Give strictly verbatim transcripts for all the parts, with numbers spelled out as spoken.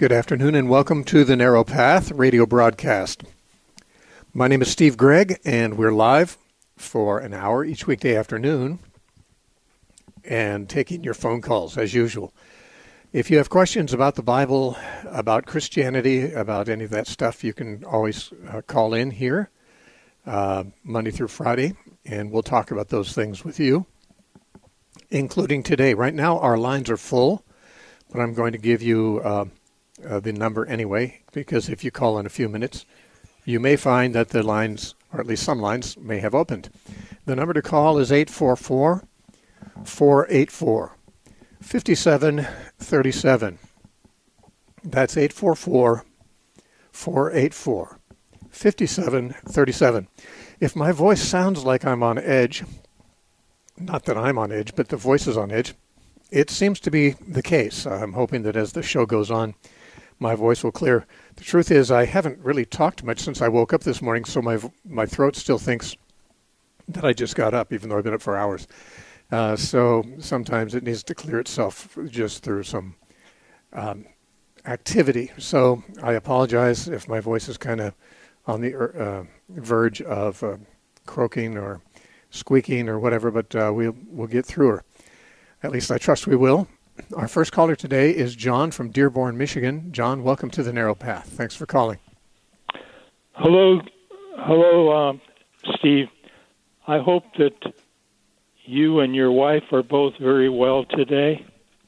Good afternoon and welcome to the Narrow Path radio broadcast. My name is Steve Gregg and we're live for an hour each weekday afternoon and taking your phone calls as usual. If you have questions about the Bible, about Christianity, about any of that stuff, you can always uh, call in here uh, Monday through Friday, and we'll talk about those things with you, including today. Right now, our lines are full, but I'm going to give you uh, uh, the number anyway, because if you call in a few minutes, you may find that the lines, or at least some lines, may have opened. The number to call is eight four four, four eight four, five seven three seven. That's eight four four, four eight four, five seven three seven. If my voice sounds like I'm on edge, not that I'm on edge, but the voice is on edge, it seems to be the case. I'm hoping that as the show goes on, my voice will clear. The truth is I haven't really talked much since I woke up this morning, so my my throat still thinks that I just got up, even though I've been up for hours. Uh, so sometimes it needs to clear itself just through some um, activity. So I apologize if my voice is kind of on the uh, verge of uh, croaking or squeaking or whatever, but uh, we'll, we'll get through her. At least I trust we will. Our first caller today is John from Dearborn, Michigan. John, welcome to the Narrow Path. Thanks for calling. Hello, hello, um, Steve. I hope that you and your wife are both very well today.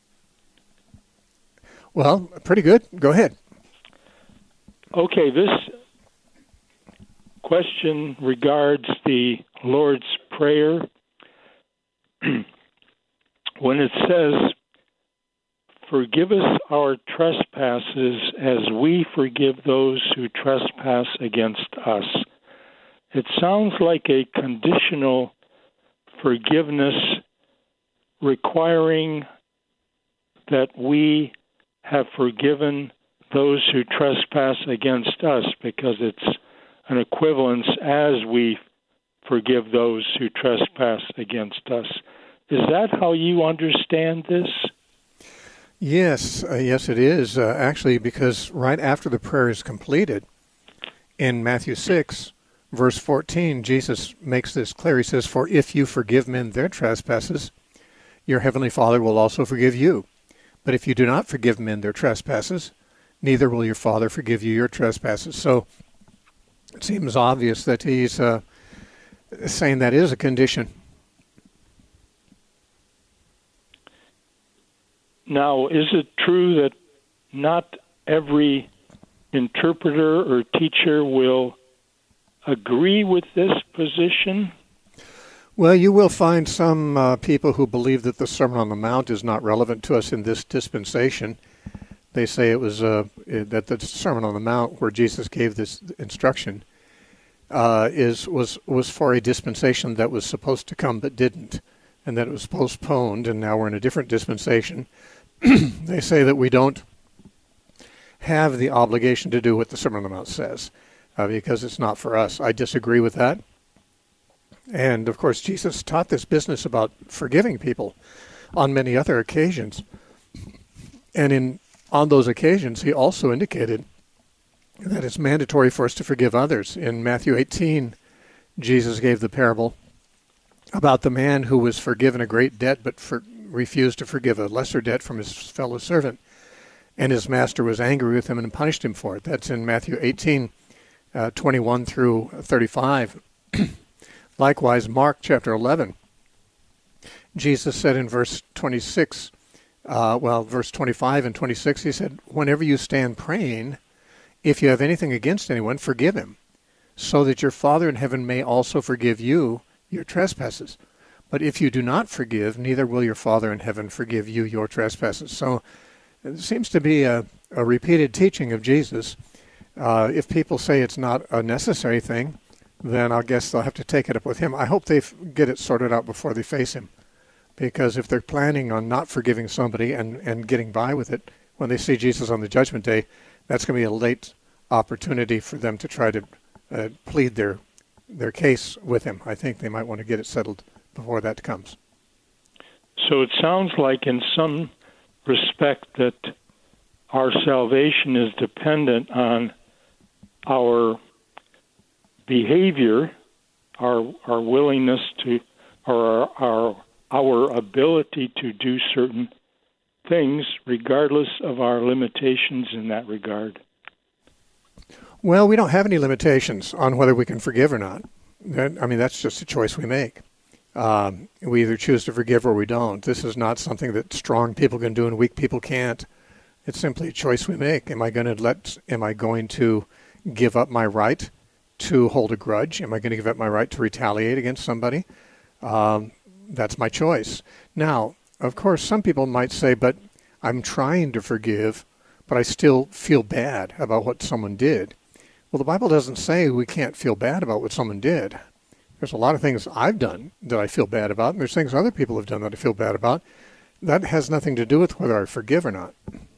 Well, pretty good. Go ahead. Okay, this question regards the Lord's Prayer. When it says, "Forgive us our trespasses as we forgive those who trespass against us," it sounds like a conditional forgiveness requiring that we have forgiven those who trespass against us, because it's an equivalence as we forgive those who trespass against us. Is that how you understand this? Yes, uh, yes it is, uh, actually, because right after the prayer is completed, in Matthew six, verse fourteen, Jesus makes this clear. He says, "For if you forgive men their trespasses, your heavenly Father will also forgive you. But if you do not forgive men their trespasses, neither will your Father forgive you your trespasses." So it seems obvious that he's uh, saying that is a condition. Now, is it true that not every interpreter or teacher will agree with this position? Well, you will find some uh, people who believe that the Sermon on the Mount is not relevant to us in this dispensation. They say it was uh, that the Sermon on the Mount, where Jesus gave this instruction, uh, is was was for a dispensation that was supposed to come but didn't, and that it was postponed, and now we're in a different dispensation. They say that we don't have the obligation to do what the Sermon on the Mount says, uh, because it's not for us. I disagree with that. And, of course, Jesus taught this business about forgiving people on many other occasions. And in on those occasions, he also indicated that it's mandatory for us to forgive others. In Matthew eighteen, Jesus gave the parable about the man who was forgiven a great debt but for, refused to forgive a lesser debt from his fellow servant. And his master was angry with him and punished him for it. That's in Matthew eighteen, uh, twenty-one through thirty-five. Likewise, Mark chapter eleven, Jesus said in verse twenty-six, uh, well, verse twenty-five and twenty-six, he said, "Whenever you stand praying, if you have anything against anyone, forgive him, so that your Father in heaven may also forgive you your trespasses. But if you do not forgive, neither will your Father in heaven forgive you your trespasses." So it seems to be a, a repeated teaching of Jesus. Uh, if people say it's not a necessary thing, then I guess they'll have to take it up with him. I hope they f- get it sorted out before they face him. Because if they're planning on not forgiving somebody and, and getting by with it, when they see Jesus on the judgment day, that's going to be a late opportunity for them to try to uh, plead their their case with him. I think they might want to get it settled before that comes. So it sounds like in some respect that our salvation is dependent on our behavior, our our willingness to, or our our, our ability to do certain things, regardless of our limitations in that regard. Well, we don't have any limitations on whether we can forgive or not. That, I mean, that's just a choice we make. Um, we either choose to forgive or we don't. This is not something that strong people can do and weak people can't. It's simply a choice we make. Am I going to let? Am I going to give up my right to hold a grudge? Am I going to give up my right to retaliate against somebody? Um, that's my choice. Now, of course, some people might say, "But I'm trying to forgive, but I still feel bad about what someone did." Well, the Bible doesn't say we can't feel bad about what someone did. There's a lot of things I've done that I feel bad about, and there's things other people have done that I feel bad about. That has nothing to do with whether I forgive or not.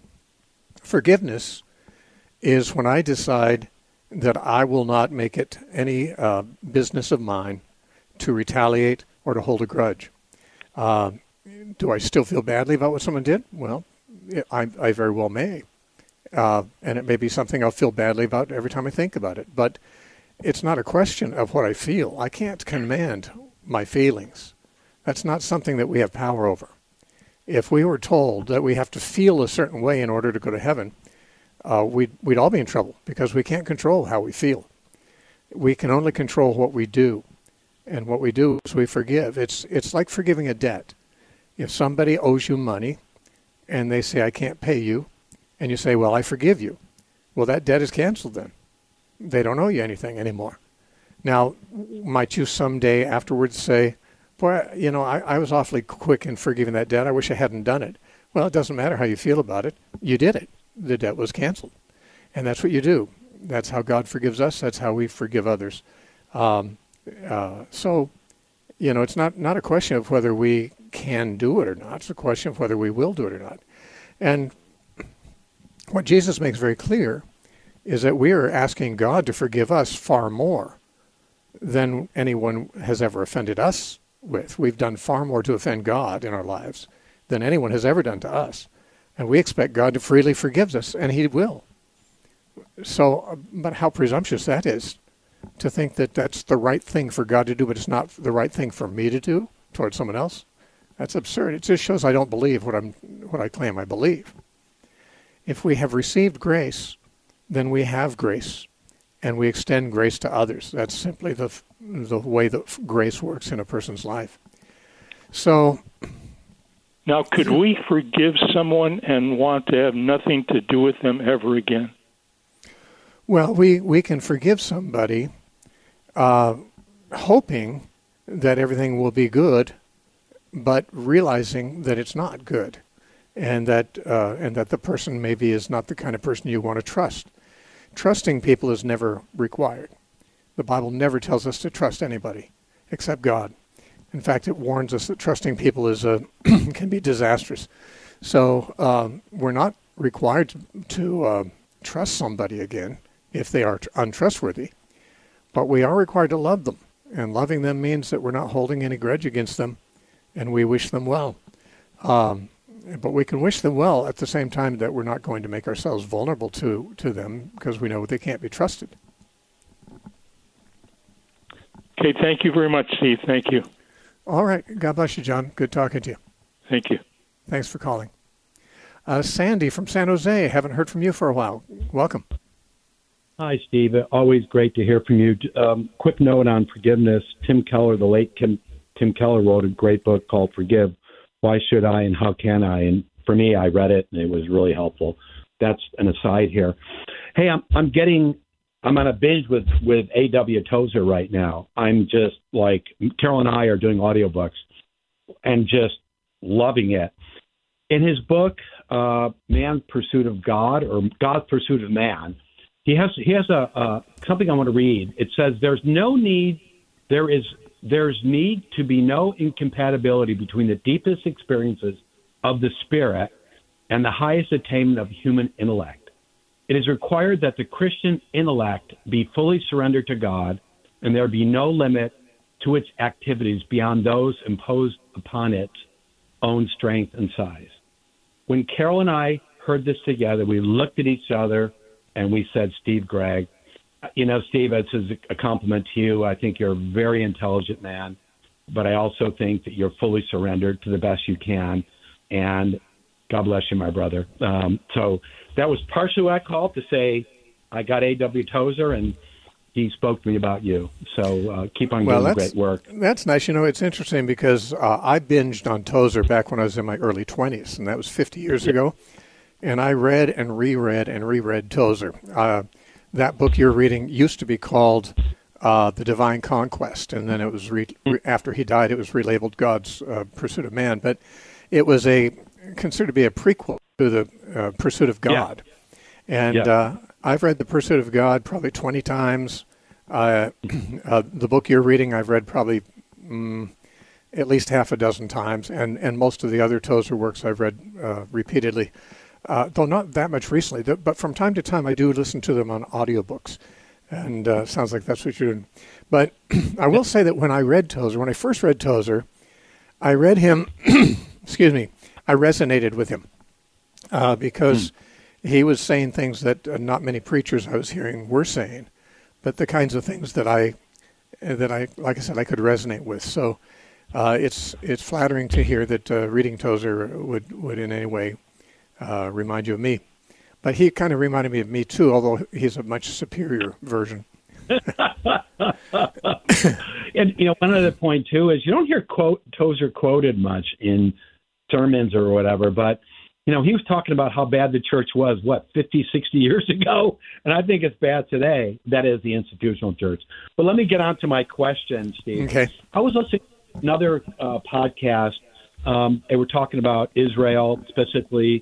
Forgiveness is when I decide that I will not make it any uh, business of mine to retaliate or to hold a grudge. Uh, do I still feel badly about what someone did? Well, I, I very well may. Uh, and it may be something I'll feel badly about every time I think about it. But it's not a question of what I feel. I can't command my feelings. That's not something that we have power over. If we were told that we have to feel a certain way in order to go to heaven, uh, we'd, we'd all be in trouble because we can't control how we feel. We can only control what we do. And what we do is we forgive. It's, it's like forgiving a debt. If somebody owes you money and they say, "I can't pay you," and you say, "Well, I forgive you," well, that debt is canceled then. They don't owe you anything anymore. Now, might you someday afterwards say, "Boy, you know, I, I was awfully quick in forgiving that debt. I wish I hadn't done it." Well, it doesn't matter how you feel about it. You did it. The debt was canceled. And that's what you do. That's how God forgives us. That's how we forgive others. Um, uh, so, you know, it's not, not a question of whether we can do it or not. It's a question of whether we will do it or not. And what Jesus makes very clear is that we are asking God to forgive us far more than anyone has ever offended us with. We've done far more to offend God in our lives than anyone has ever done to us. And we expect God to freely forgive us, and he will. So, but how presumptuous that is, to think that that's the right thing for God to do, but it's not the right thing for me to do towards someone else. That's absurd. It just shows I don't believe what I'm, what I claim I believe. If we have received grace, then we have grace, and we extend grace to others. That's simply the the way that grace works in a person's life. So, now, could we forgive someone and want to have nothing to do with them ever again? Well, we, we can forgive somebody uh, hoping that everything will be good, but realizing that it's not good, and that uh, and that the person maybe is not the kind of person you want to trust. Trusting people is never required. The Bible never tells us to trust anybody except God. In fact, it warns us that trusting people is a can be disastrous. So um, we're not required to, to uh, trust somebody again if they are untrustworthy, but we are required to love them. And loving them means that we're not holding any grudge against them, and we wish them well. Um, but we can wish them well at the same time that we're not going to make ourselves vulnerable to, to them because we know they can't be trusted. Okay, thank you very much, Steve. Thank you. All right. God bless you, John. Good talking to you. Thank you. Thanks for calling. Uh, Sandy from San Jose. Haven't heard from you for a while. Welcome. Hi, Steve. Always great to hear from you. Um, quick note on forgiveness. Tim Keller, the late Tim, Tim Keller, wrote a great book called Forgive. Why Should I and How Can I? And for me, I read it, and it was really helpful. That's an aside here. Hey, I'm, I'm getting, I'm on a binge with, with A W Tozer right now. I'm just like, Carol and I are doing audiobooks and just loving it. In his book, uh, Man's Pursuit of God, or God's Pursuit of Man, He has he has a uh, something I want to read. It says there's no need there is there's need to be no incompatibility between the deepest experiences of the spirit and the highest attainment of human intellect. It is required that the Christian intellect be fully surrendered to God, and there be no limit to its activities beyond those imposed upon its own strength and size. When Carol and I heard this together. We looked at each other and we said, Steve Gregg, you know, Steve, this is a compliment to you. I think you're a very intelligent man, but I also think that you're fully surrendered to the best you can. And God bless you, my brother. Um, so that was partially what I called to say I got A W. Tozer, and he spoke to me about you. So uh, keep on well, doing the great work. That's nice. You know, it's interesting because uh, I binged on Tozer back when I was in my early twenties, and that was fifty years yeah. ago. And I read and reread and reread Tozer. Uh, that book you're reading used to be called uh, The Divine Conquest, and then it was re- re- after he died, it was relabeled God's uh, Pursuit of Man. But it was a considered to be a prequel to the uh, Pursuit of God. Yeah. And yeah. Uh, I've read The Pursuit of God probably twenty times. Uh, uh, the book you're reading, I've read probably um, at least half a dozen times, and, and most of the other Tozer works I've read uh, repeatedly. Uh, though not that much recently, but from time to time I do listen to them on audiobooks, and uh, sounds like that's what you're doing. But I will say that when I read Tozer, when I first read Tozer, I read him, excuse me, I resonated with him uh, because mm. he was saying things that uh, not many preachers I was hearing were saying, but the kinds of things that I, that I, like I said, I could resonate with. So uh, it's it's flattering to hear that uh, reading Tozer would, would in any way Uh, remind you of me. But he kind of reminded me of me too, although he's a much superior version. And, you know, one other point too is you don't hear quote Tozer quoted much in sermons or whatever, but, you know, he was talking about how bad the church was, what, fifty, sixty years ago? And I think it's bad today. That is the institutional church. But let me get on to my question, Steve. Okay. I was listening to another uh, podcast. Um, they were talking about Israel, specifically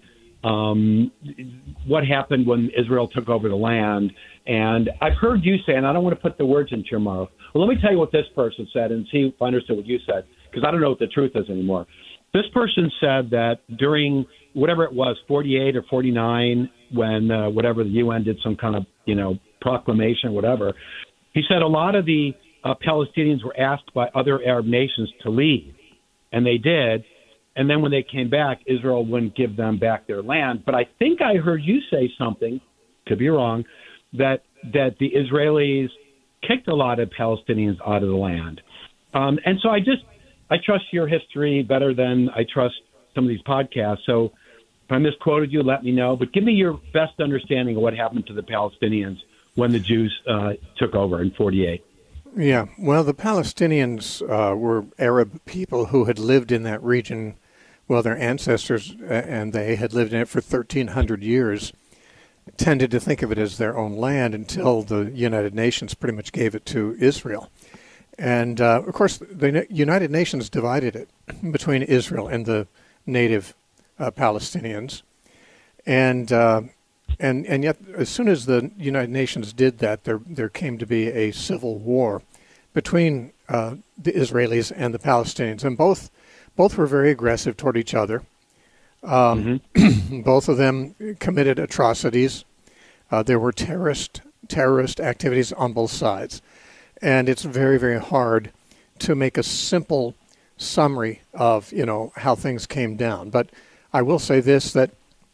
Um, what happened when Israel took over the land. And I've heard you say, and I don't want to put the words into your mouth. Well, let me tell you what this person said and see if I understood what you said, because I don't know what the truth is anymore. This person said that during whatever it was, forty-eight or forty-nine, when uh, whatever the U N did some kind of, you know, proclamation, whatever, he said a lot of the uh, Palestinians were asked by other Arab nations to leave, and they did. And then when they came back, Israel wouldn't give them back their land. But I think I heard you say something, could be wrong, that that the Israelis kicked a lot of Palestinians out of the land. Um, and so I just, I trust your history better than I trust some of these podcasts. So if I misquoted you, let me know. But give me your best understanding of what happened to the Palestinians when the Jews uh, took over in forty-eight. Yeah, well, the Palestinians uh, were Arab people who had lived in that region. Well, their ancestors and they had lived in it for thirteen hundred years, tended to think of it as their own land until the United Nations pretty much gave it to Israel. And, uh, of course, the United Nations divided it between Israel and the native uh, Palestinians. And, uh, and and yet, as soon as the United Nations did that, there, there came to be a civil war between uh, the Israelis and the Palestinians. And both Both were very aggressive toward each other. Um, mm-hmm. Both of them committed atrocities. Uh, there were terrorist terrorist activities on both sides. And it's very, very hard to make a simple summary of, you know, how things came down. But I will say this, that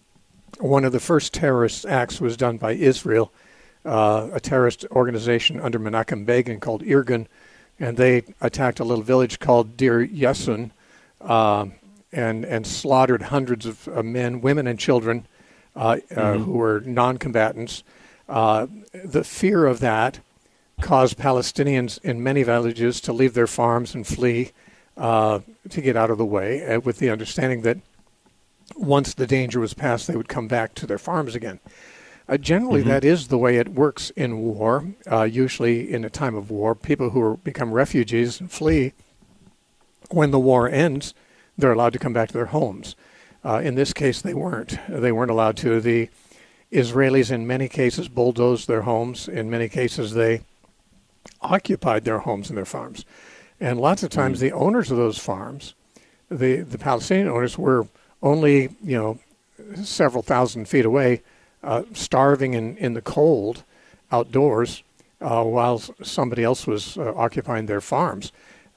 one of the first terrorist acts was done by Israel, uh, a terrorist organization under Menachem Begin called Irgun, and they attacked a little village called Deir Yassin, Uh, and and slaughtered hundreds of uh, men, women, and children uh, mm-hmm. uh, who were non-combatants. Uh, the fear of that caused Palestinians in many villages to leave their farms and flee uh, to get out of the way, uh, with the understanding that once the danger was past, they would come back to their farms again. Uh, generally, mm-hmm. that is the way it works in war. Uh, usually, in a time of war, people who are, become refugees and flee, when the war ends, they're allowed to come back to their homes. Uh, in this case, they weren't. They weren't allowed to. The Israelis, in many cases, bulldozed their homes. In many cases, they occupied their homes and their farms. And lots of times, mm-hmm. the owners of those farms, the, the Palestinian owners, were only, you know, several thousand feet away, uh, starving in, in the cold outdoors, uh, while somebody else was uh, occupying their farms.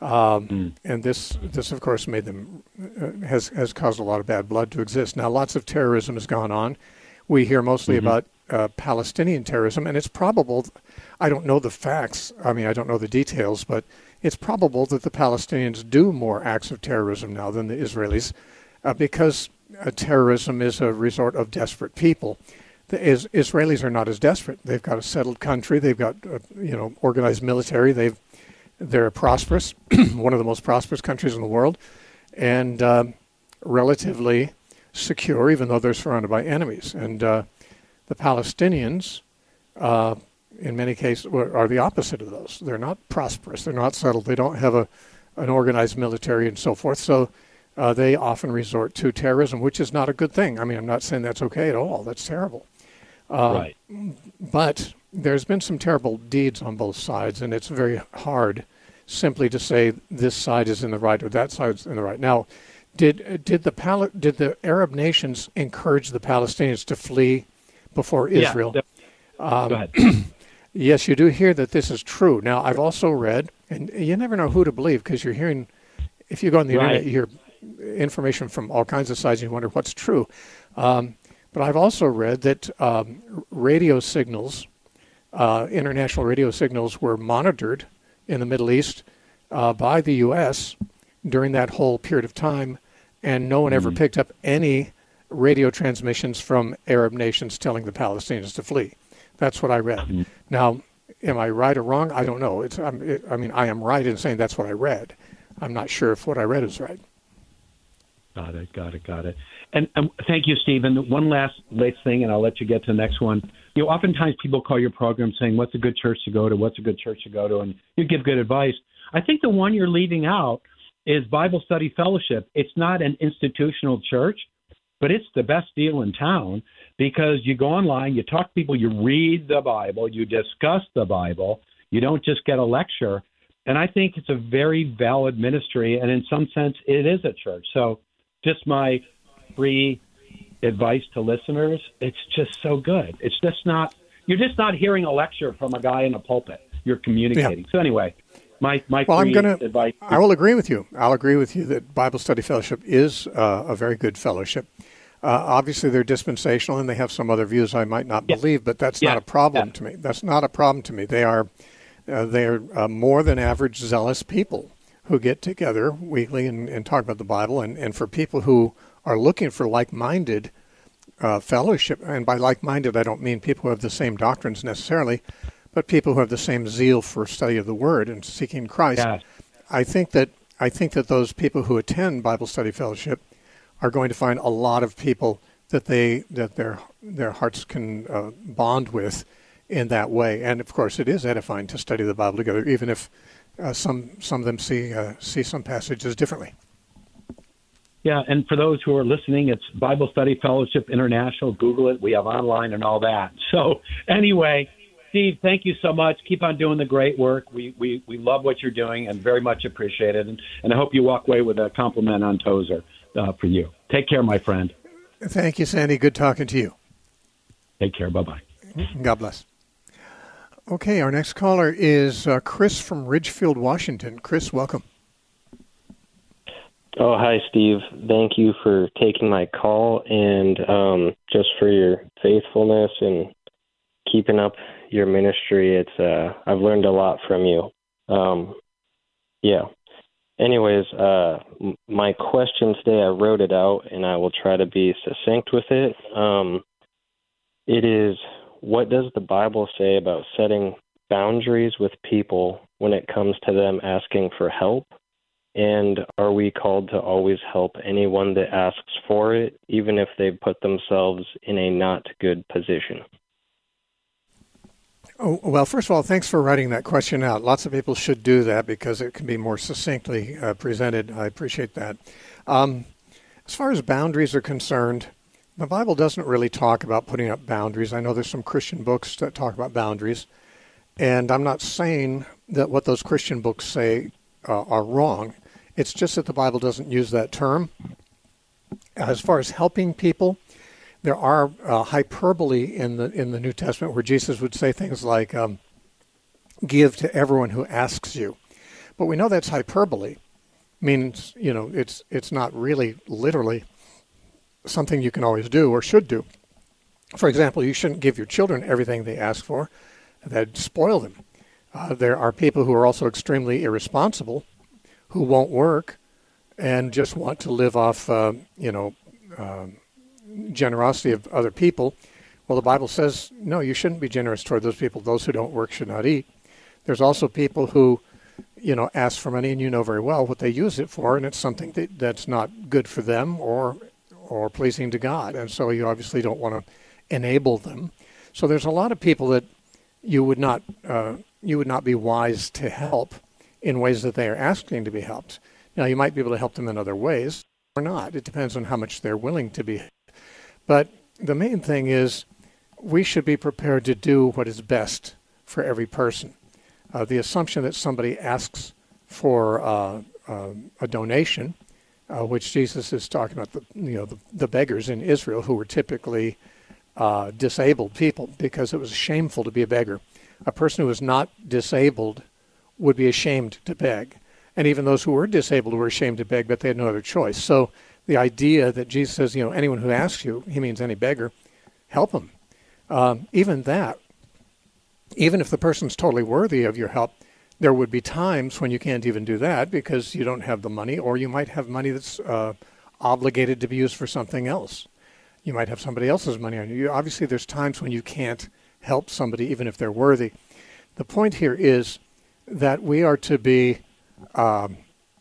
Um, mm. And this, this of course, made them uh, has has caused a lot of bad blood to exist. Now, lots of terrorism has gone on. We hear mostly mm-hmm. about uh, Palestinian terrorism, and it's probable. I don't know the facts. I mean, I don't know the details, but it's probable that the Palestinians do more acts of terrorism now than the Israelis, uh, because uh, terrorism is a resort of desperate people. The is, Israelis are not as desperate. They've got a settled country. They've got uh, you know organized military. They've They're prosperous, one of the most prosperous countries in the world, and uh, relatively secure, even though they're surrounded by enemies. And uh, the Palestinians, uh, in many cases, are the opposite of those. They're not prosperous. They're not settled. They don't have a an organized military and so forth. So uh, they often resort to terrorism, which is not a good thing. I mean, I'm not saying that's okay at all. That's terrible. Uh, right. But there's been some terrible deeds on both sides, and it's very hard simply to say this side is in the right or that side is in the right. Now, did did the Pal- did the Arab nations encourage the Palestinians to flee before Israel? Yeah. Um, Go ahead. Yes, you do hear that this is true. Now, I've also read, and you never know who to believe because you're hearing, if you go on the right. internet, you hear information from all kinds of sides and you wonder what's true. Um, but I've also read that um, radio signals, uh, international radio signals were monitored in the Middle East uh, by the U S during that whole period of time, and no one mm-hmm. ever picked up any radio transmissions from Arab nations telling the Palestinians to flee. That's what I read. Mm-hmm. Now, am I right or wrong? I don't know. It's, I'm, it, I mean, I am right in saying that's what I read. I'm not sure if what I read is right. Got it, got it, got it. And um, thank you, Stephen. One last late thing, and I'll let you get to the next one. You know, oftentimes people call your program saying, what's a good church to go to? What's a good church to go to? And you give good advice. I think the one you're leaving out is Bible Study Fellowship. It's not an institutional church, but it's the best deal in town because you go online, you talk to people, you read the Bible, you discuss the Bible. You don't just get a lecture. And I think it's a very valid ministry, and in some sense, it is a church. So just my free advice to listeners, it's just so good. It's just not, you're just not hearing a lecture from a guy in a pulpit. You're communicating. Yeah. So anyway, my, my well, free I'm gonna, advice. I will agree with you. I'll agree with you that Bible Study Fellowship is uh, a very good fellowship. Uh, obviously, they're dispensational, and they have some other views I might not yeah. believe, but that's yeah. not a problem yeah. to me. That's not a problem to me. They are uh, they're uh, more than average zealous people who get together weekly and, and talk about the Bible. And, and for people who are looking for like-minded uh, fellowship, and by like-minded I don't mean people who have the same doctrines necessarily, but people who have the same zeal for study of the Word and seeking Christ. Yeah. I think that I think that those people who attend Bible Study Fellowship are going to find a lot of people that they that their their hearts can uh, bond with in that way. And of course, it is edifying to study the Bible together, even if uh, some some of them see uh, see some passages differently. Yeah, and for those who are listening, it's Bible Study Fellowship International. Google it. We have online and all that. So anyway, Steve, thank you so much. Keep on doing the great work. We we, we love what you're doing and very much appreciate it. And, and I hope you walk away with a compliment on Tozer uh, for you. Take care, my friend. Thank you, Sandy. Good talking to you. Take care. Bye-bye. God bless. Okay, our next caller is uh, Chris from Ridgefield, Washington. Chris, welcome. Oh, hi, Steve. Thank you for taking my call and um, just for your faithfulness and keeping up your ministry. It's uh, I've learned a lot from you. Um, yeah. Anyways, uh, m- my question today, I wrote it out, and I will try to be succinct with it. Um, it is, what does the Bible say about setting boundaries with people when it comes to them asking for help? And are we called to always help anyone that asks for it, even if they've put themselves in a not good position? Oh, well, first of all, thanks for writing that question out. Lots of people should do that because it can be more succinctly uh, presented. I appreciate that. Um, as far as boundaries are concerned, the Bible doesn't really talk about putting up boundaries. I know there's some Christian books that talk about boundaries, and I'm not saying that what those Christian books say uh, are wrong. It's just that the Bible doesn't use that term. As far as helping people, there are uh, hyperbole in the in the New Testament where Jesus would say things like, um, give to everyone who asks you. But we know that's hyperbole. Means, you know, it's it's not really literally something you can always do or should do. For example, you shouldn't give your children everything they ask for. That'd spoil them. Uh, there are people who are also extremely irresponsible, who won't work and just want to live off, uh, you know, uh, generosity of other people. Well, the Bible says, no, you shouldn't be generous toward those people. Those who don't work should not eat. There's also people who, you know, ask for money, and you know very well what they use it for, and it's something that, that's not good for them or or pleasing to God. And so you obviously don't want to enable them. So there's a lot of people that you would not uh, you would not be wise to help in ways that they are asking to be helped. Now, you might be able to help them in other ways or not. It depends on how much they're willing to be. But the main thing is we should be prepared to do what is best for every person. Uh, the assumption that somebody asks for uh, uh, a donation, uh, which Jesus is talking about, the you know the, the beggars in Israel who were typically uh, disabled people because it was shameful to be a beggar. A person who was not disabled would be ashamed to beg. And even those who were disabled were ashamed to beg, but they had no other choice. So the idea that Jesus says, you know, anyone who asks you, he means any beggar, help them. Um, even that, even if the person's totally worthy of your help, there would be times when you can't even do that because you don't have the money, or you might have money that's uh, obligated to be used for something else. You might have somebody else's money on you. you. Obviously, there's times when you can't help somebody even if they're worthy. The point here is that we are to be um,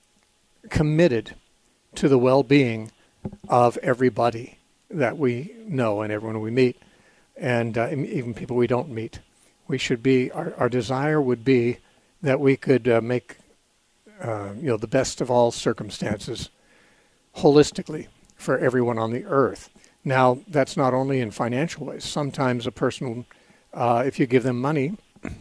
committed to the well-being of everybody that we know and everyone we meet, and uh, even people we don't meet. We should be, our, our desire would be that we could uh, make, uh, you know, the best of all circumstances holistically for everyone on the earth. Now, that's not only in financial ways. Sometimes a person, uh, if you give them money,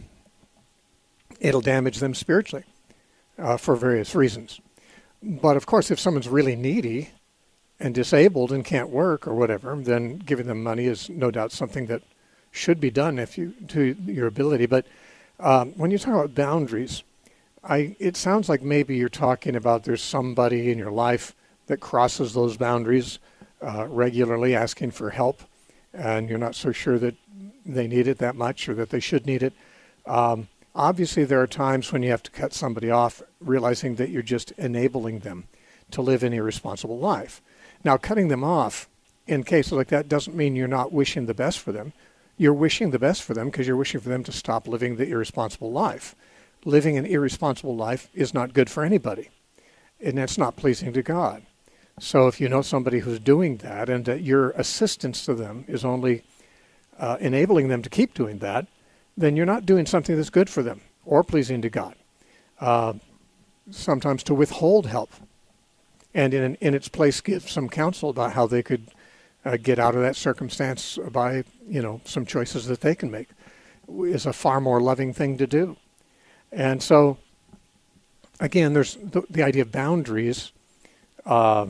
it'll damage them spiritually uh, for various reasons. But of course, if someone's really needy and disabled and can't work or whatever, then giving them money is no doubt something that should be done if you to your ability. But um, when you talk about boundaries, I it sounds like maybe you're talking about there's somebody in your life that crosses those boundaries uh, regularly, asking for help, and you're not so sure that they need it that much or that they should need it. Um, obviously, there are times when you have to cut somebody off, realizing that you're just enabling them to live an irresponsible life. Now, cutting them off in cases like that doesn't mean you're not wishing the best for them. You're wishing the best for them because you're wishing for them to stop living the irresponsible life. Living an irresponsible life is not good for anybody, and that's not pleasing to God. So if you know somebody who's doing that and that your assistance to them is only uh, enabling them to keep doing that, then you're not doing something that's good for them or pleasing to God. Uh, sometimes to withhold help and in, in its place give some counsel about how they could uh, get out of that circumstance by, you know, some choices that they can make is a far more loving thing to do. And so, again, there's the, the idea of boundaries, uh,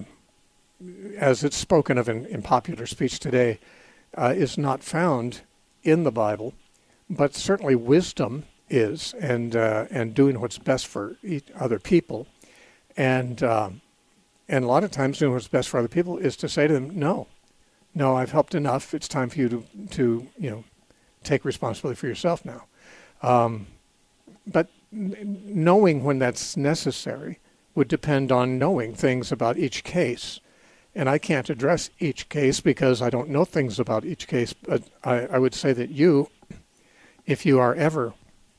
as it's spoken of in, in popular speech today, uh, is not found in the Bible, but certainly wisdom is, and uh, and doing what's best for each other people, and uh, and a lot of times doing what's best for other people is to say to them, no, no, I've helped enough. It's time for you to to you know take responsibility for yourself now. Um, but n- knowing when that's necessary would depend on knowing things about each case. And I can't address each case because I don't know things about each case. But I, I would say that you, if you are ever,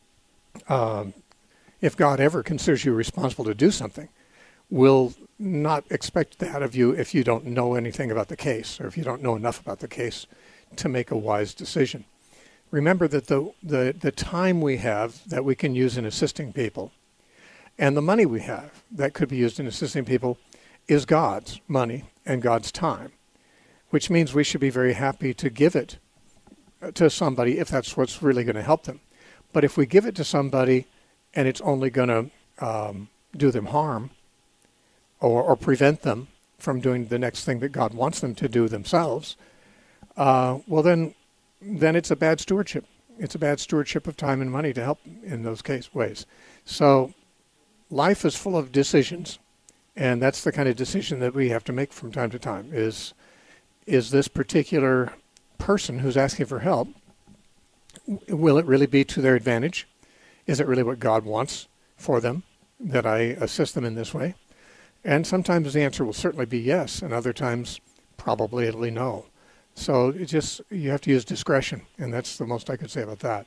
um, if God ever considers you responsible to do something, will not expect that of you if you don't know anything about the case or if you don't know enough about the case to make a wise decision. Remember that the, the, the time we have that we can use in assisting people and the money we have that could be used in assisting people is God's money and God's time, which means we should be very happy to give it to somebody if that's what's really going to help them. But if we give it to somebody and it's only going to um, do them harm or, or prevent them from doing the next thing that God wants them to do themselves, uh, well then then it's a bad stewardship. It's a bad stewardship of time and money to help in those case ways. So life is full of decisions, and that's the kind of decision that we have to make from time to time. Is is this particular person who's asking for help, will it really be to their advantage? Is it really what God wants for them, that I assist them in this way? And sometimes the answer will certainly be yes, and other times probably it'll be no. So it just, you have to use discretion, and that's the most I could say about that.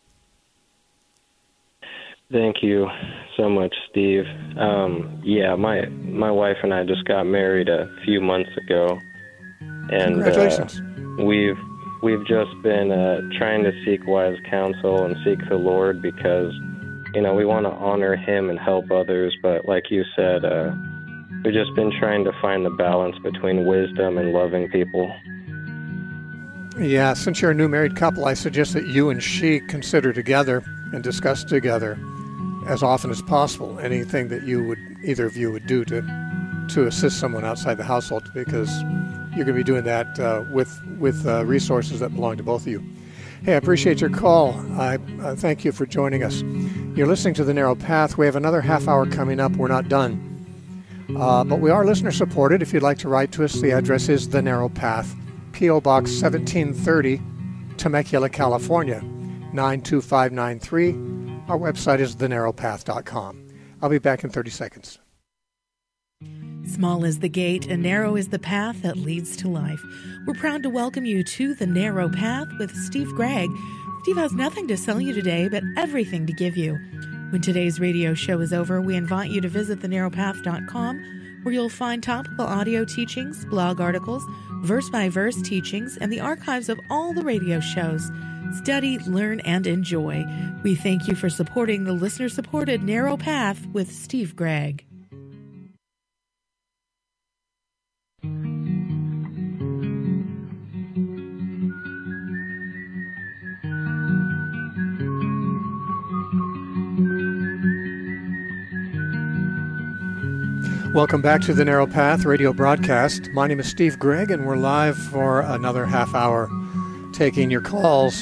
Thank you so much, Steve. Um, yeah, my my wife and I just got married a few months ago, and Congratulations. Uh, we've we've just been uh, trying to seek wise counsel and seek the Lord because, you know, we want to honor Him and help others. But like you said, uh, we've just been trying to find the balance between wisdom and loving people. Yeah, since you're a new married couple, I suggest that you and she consider together and discuss together as often as possible anything that you would, either of you would do to to assist someone outside the household, because you're going to be doing that uh, with with uh, resources that belong to both of you. Hey, I appreciate your call. I uh, thank you for joining us. You're listening to The Narrow Path. We have another half hour coming up. We're not done. Uh, but we are listener supported. If you'd like to write to us, the address is The Narrow Path, P O Box seventeen thirty, Temecula, California, nine two five nine three. Our website is the narrow path dot com. I'll be back in thirty seconds. Small is the gate and narrow is the path that leads to life. We're proud to welcome you to The Narrow Path with Steve Gregg. Steve has nothing to sell you today, but everything to give you. When today's radio show is over, we invite you to visit the narrow path dot com, where you'll find topical audio teachings, blog articles, verse-by-verse teachings, and the archives of all the radio shows. Study, learn, and enjoy. We thank you for supporting the listener-supported Narrow Path with Steve Gregg. Welcome back to the Narrow Path radio broadcast. My name is Steve Gregg, and we're live for another half hour taking your calls.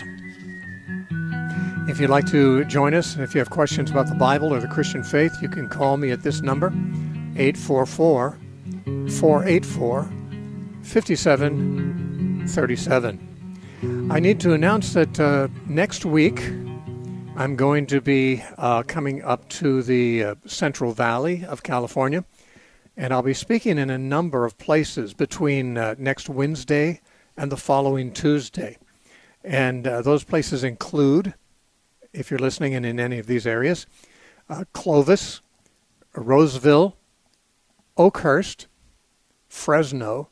If you'd like to join us, if you have questions about the Bible or the Christian faith, you can call me at this number, eight four four, four eight four, five seven three seven. I need to announce that uh, next week I'm going to be uh, coming up to the uh, Central Valley of California, and I'll be speaking in a number of places between uh, next Wednesday and the following Tuesday. And uh, those places include, if you're listening in, in any of these areas, uh, Clovis, Roseville, Oakhurst, Fresno,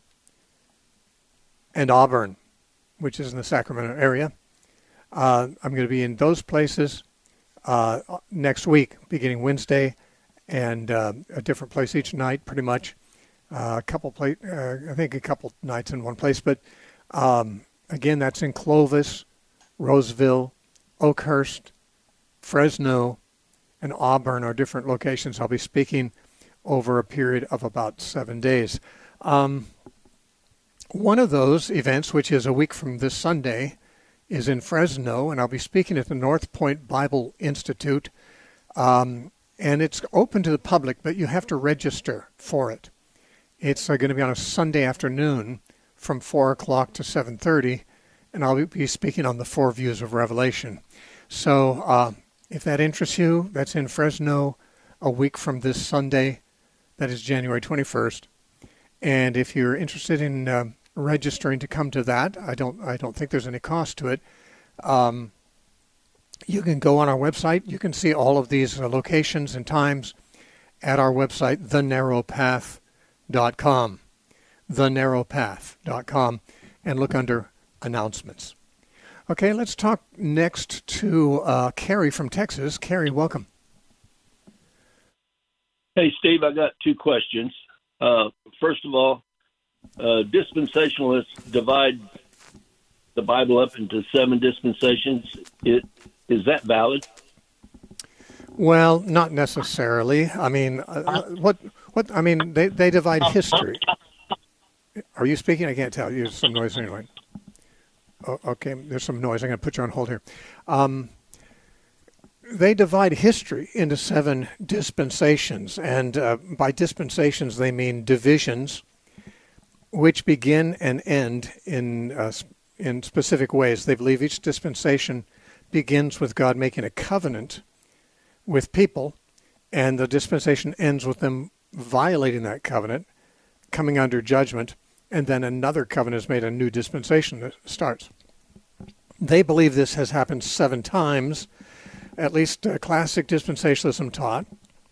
and Auburn, which is in the Sacramento area. Uh, I'm going to be in those places uh, next week, beginning Wednesday, and uh, a different place each night, pretty much. Uh, a couple pla- uh, I think a couple nights in one place, but um, again, that's in Clovis, Roseville, Oakhurst, Fresno, and Auburn are different locations. I'll be speaking over a period of about seven days. Um, one of those events, which is a week from this Sunday, is in Fresno, and I'll be speaking at the North Point Bible Institute. Um, and it's open to the public, but you have to register for it. It's uh, going to be on a Sunday afternoon from four o'clock to seven thirty, and I'll be speaking on the four views of Revelation. So uh, if that interests you, that's in Fresno a week from this Sunday. That is January twenty-first. And if you're interested in uh, registering to come to that, I don't I don't think there's any cost to it. Um, you can go on our website. You can see all of these uh, locations and times at our website, the narrow path dot com. the narrow path dot com, and look under announcements. Okay, let's talk next to uh, Carrie from Texas. Carrie, welcome. Hey, Steve, I got two questions. Uh, first of all, uh, dispensationalists divide the Bible up into seven dispensations. It, is that valid? Well, not necessarily. I mean, uh, what? What? I mean, they, they divide history. Are you speaking? I can't tell. There's some noise anyway. Oh, okay, there's some noise. I'm going to put you on hold here. Um, they divide history into seven dispensations, and uh, by dispensations they mean divisions which begin and end in uh, in specific ways. They believe each dispensation begins with God making a covenant with people, and the dispensation ends with them violating that covenant, coming under judgment, and then another covenant is made, a new dispensation that starts. They believe this has happened seven times. At least uh, classic dispensationalism taught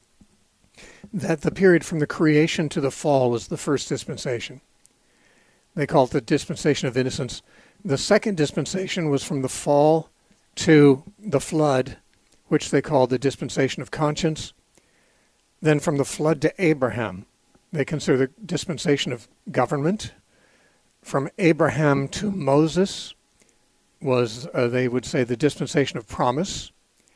that the period from the creation to the fall was the first dispensation. They call it the dispensation of innocence. The second dispensation was from the fall to the flood, which they called the dispensation of conscience. Then from the flood to Abraham, they consider the dispensation of government. From Abraham to Moses was, uh, they would say, the dispensation of promise.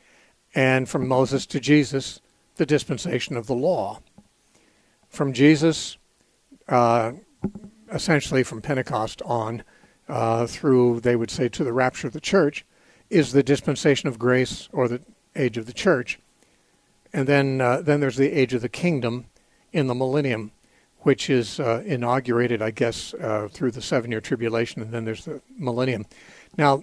And from Moses to Jesus, the dispensation of the law. From Jesus, uh, essentially from Pentecost on, uh, through, they would say, to the rapture of the church, is the dispensation of grace, or the age of the church. And then uh, then there's the age of the kingdom in the millennium, which is uh, inaugurated, I guess, uh, through the seven-year tribulation, and then there's the millennium. Now,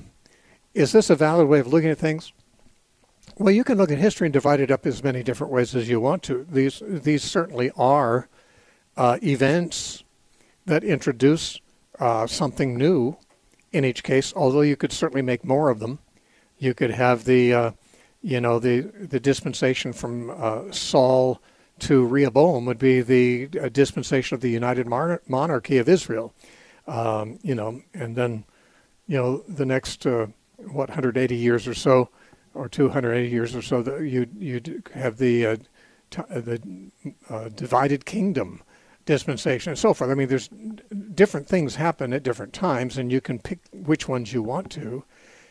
is this a valid way of looking at things? Well, you can look at history and divide it up as many different ways as you want to. These these certainly are uh, events that introduce uh, something new in each case, although you could certainly make more of them. You could have the, uh, you know, the, the dispensation from uh, Saul to Rehoboam would be the uh, dispensation of the united Mon- monarchy of Israel, um, you know, and then, you know, the next, uh, what, one hundred eighty years or so, or two hundred eighty years or so, that you you have the uh, t- the uh, divided kingdom dispensation and so forth. I mean, there's different things happen at different times, and you can pick which ones you want to,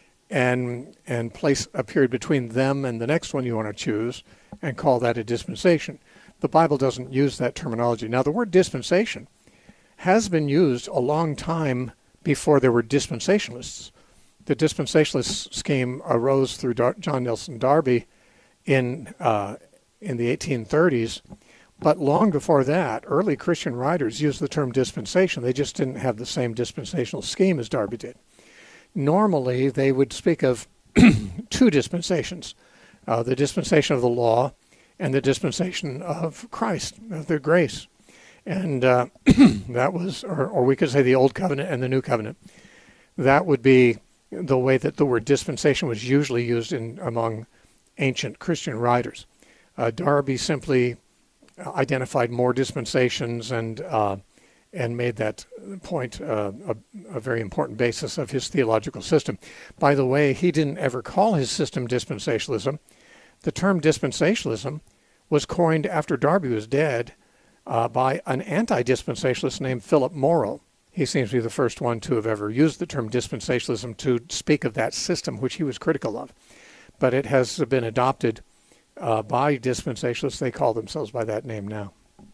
and and place a period between them and the next one you want to choose, and call that a dispensation. The Bible doesn't use that terminology. Now, the word dispensation has been used a long time before there were dispensationalists. The dispensationalist scheme arose through Dar- John Nelson Darby in uh, in the eighteen thirties, but long before that, early Christian writers used the term dispensation. They just didn't have the same dispensational scheme as Darby did. Normally, they would speak of two dispensations, uh, the dispensation of the law and the dispensation of Christ, of the grace. And uh, that was, or, or we could say the Old Covenant and the New Covenant. That would be the way that the word dispensation was usually used in among ancient Christian writers. Uh, Darby simply identified more dispensations and uh, and made that point uh, a, a very important basis of his theological system. By the way, he didn't ever call his system dispensationalism. The term dispensationalism was coined after Darby was dead uh, by an anti-dispensationalist named Philip Morrow. He seems to be the first one to have ever used the term dispensationalism to speak of that system, which he was critical of. But it has been adopted uh, by dispensationalists. They call themselves by that name now.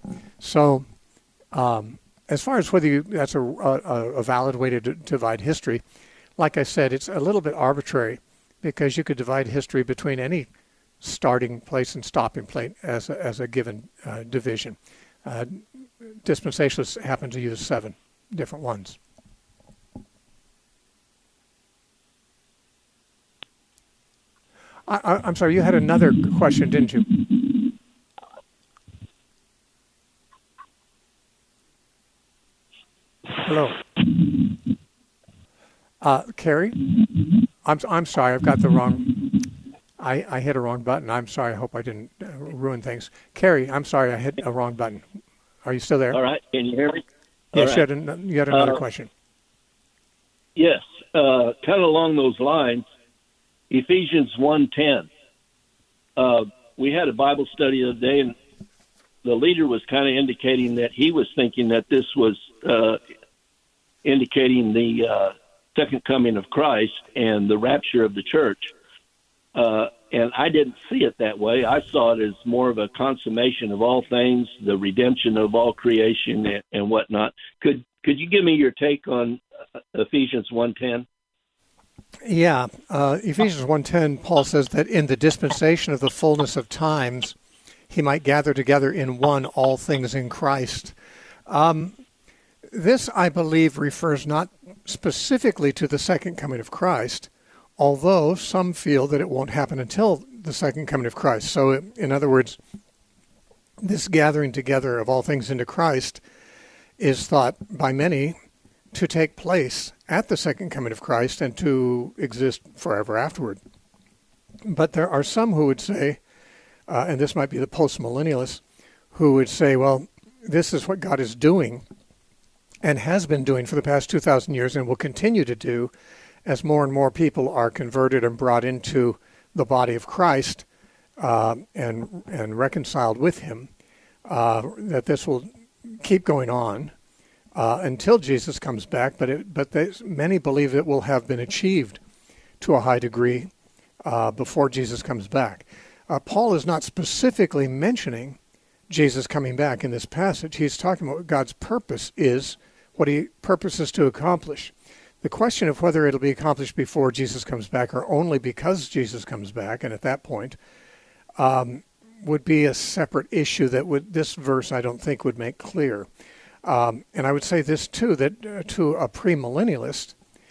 So um, as far as whether you, that's a, a, a valid way to d- divide history, like I said, it's a little bit arbitrary, because you could divide history between any starting place and stopping place as a, as a given uh, division. Uh, dispensationalists happen to use seven different ones. I, I, I'm sorry, you had another question, didn't you? Hello. Uh, Carrie? I'm I'm sorry, I've got the wrong... I, I hit a wrong button. I'm sorry, I hope I didn't uh, ruin things. Carrie, I'm sorry, I hit a wrong button. Are you still there? All right, can you hear me? Yes, right. you, had an, you had another uh, question. Yes, uh, kind of along those lines, Ephesians one ten. Uh, we had a Bible study the other day, and the leader was kind of indicating that he was thinking that this was uh, indicating the uh, second coming of Christ and the rapture of the church. Uh, and I didn't see it that way. I saw it as more of a consummation of all things, the redemption of all creation and, and whatnot. Could could you give me your take on Ephesians one ten? Yeah, uh, Ephesians one ten, Paul says that in the dispensation of the fullness of times, he might gather together in one all things in Christ. Um, this, I believe, refers not specifically to the second coming of Christ, although some feel that it won't happen until the second coming of Christ. So, in other words, this gathering together of all things into Christ is thought by many to take place at the second coming of Christ and to exist forever afterward. But there are some who would say, uh, and this might be the postmillennialists, who would say, well, this is what God is doing and has been doing for the past two thousand years and will continue to do as more and more people are converted and brought into the body of Christ uh, and and reconciled with him, uh, that this will keep going on uh, until Jesus comes back. But it, but they, many believe it will have been achieved to a high degree uh, before Jesus comes back. Uh, Paul is not specifically mentioning Jesus coming back in this passage. He's talking about what God's purpose is, what he purposes to accomplish. The question of whether it'll be accomplished before Jesus comes back or only because Jesus comes back, and at that point, um, would be a separate issue that would this verse I don't think would make clear. Um, and I would say this too, that uh, to a premillennialist,